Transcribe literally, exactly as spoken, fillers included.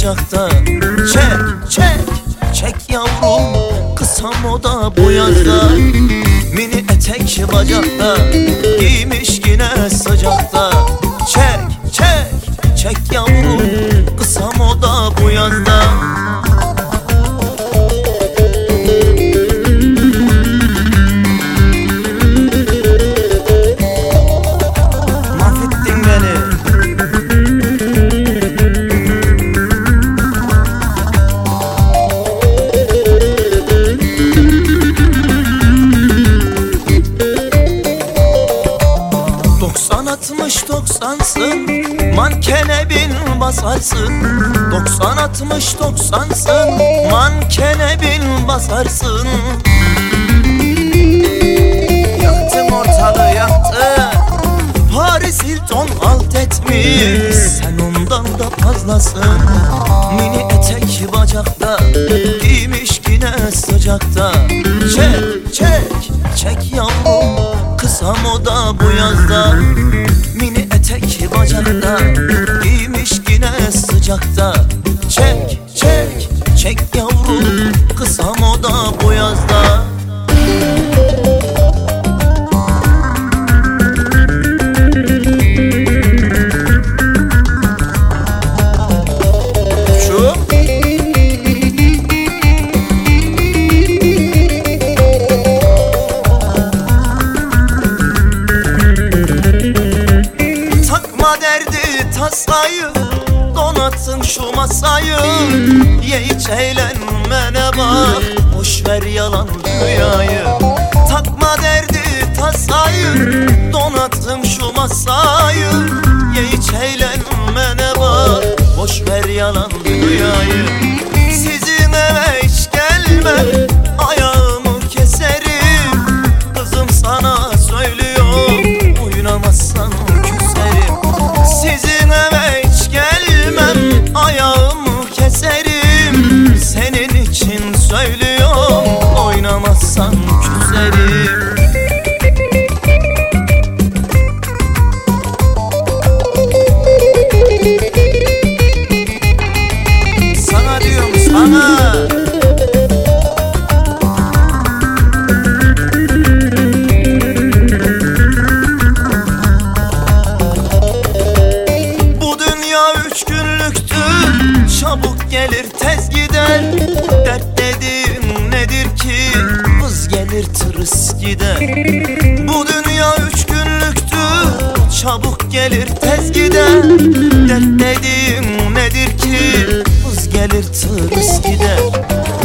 sıcakta. Çek çek çek yavrum, kısa moda bu yazda. Mini etek bacakta, giymiş yine sıcakta. Çek çek çek yavrum, kısa moda bu yazda. Mahvettin beni. Doksan altmış doksansın, mankene bin basarsın. Doksan altmış doksansın, mankene bin basarsın. Yaktım ortalığı yaktı, Paris Hilton alt etmiş, sen ondan da fazlasın. Mini etek bacakta, giymiş yine sıcakta. Çek çek çek yavrum, kısa moda bu yazda. Mini etek bacakta, giymiş yine sıcakta. Çek çek çek yavrum, kısa moda bu yazda. Derdi tasayı, donatsın şu masayı. Ye iç eğlenmene bak, boşver yalan dünyayı. Takma derdi tasayı, donatsın şu masayı. Ye iç eğlenmene bak, boşver yalan dünyayı. Sizin eve hiç gelmem, ayağımı keserim. Kızım sana söylüyorum, oynamazsan küserim. Sizin eve hiç gelmem, ayağımı keserim. Senin için söylüyorum, oynamazsan küserim. Sana diyorum sana. Üç günlüktür, çabuk gelir tez gider. Dert dediğin nedir ki, hız gelir tırıs gider. Bu dünya üç günlüktür, çabuk gelir tez gider. Dert dediğin nedir ki, hız gelir tırıs gider.